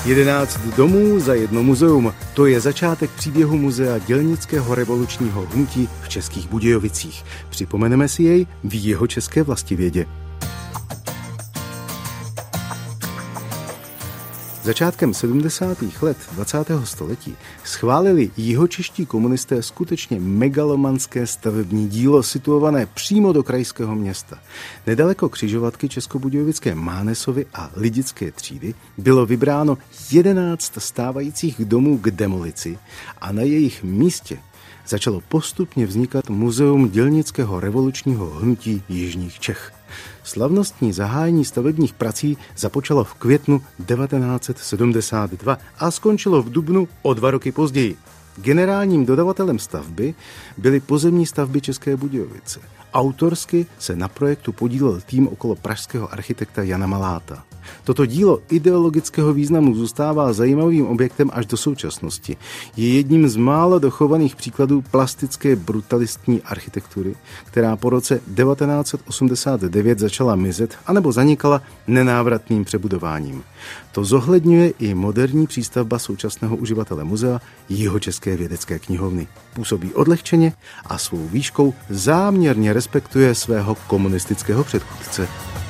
11 domů za jedno muzeum. To je začátek příběhu muzea dělnického revolučního hnutí v Českých Budějovicích. Připomeneme si jej v Jihočeské vlastivědě. Začátkem 70. let 20. století schválili jihočeští komunisté skutečně megalomanské stavební dílo situované přímo do krajského města. Nedaleko křižovatky Českobudějovické Mánesovy a Lidické třídy bylo vybráno 11 stávajících domů k demolici a na jejich místě začalo postupně vznikat Muzeum dělnického revolučního hnutí jižních Čech. Slavnostní zahájení stavebních prací započalo v květnu 1972 a skončilo v dubnu o 2 roky později. Generálním dodavatelem stavby byly pozemní stavby České Budějovice. Autorsky se na projektu podílel tým okolo pražského architekta Jana Maláta. Toto dílo ideologického významu zůstává zajímavým objektem až do současnosti. Je jedním z málo dochovaných příkladů plastické brutalistní architektury, která po roce 1989 začala mizet anebo zanikala nenávratným přebudováním. To zohledňuje i moderní přístavba současného uživatele muzea Jihočeské vědecké knihovny. Působí odlehčeně a svou výškou záměrně respektuje svého komunistického předchůdce.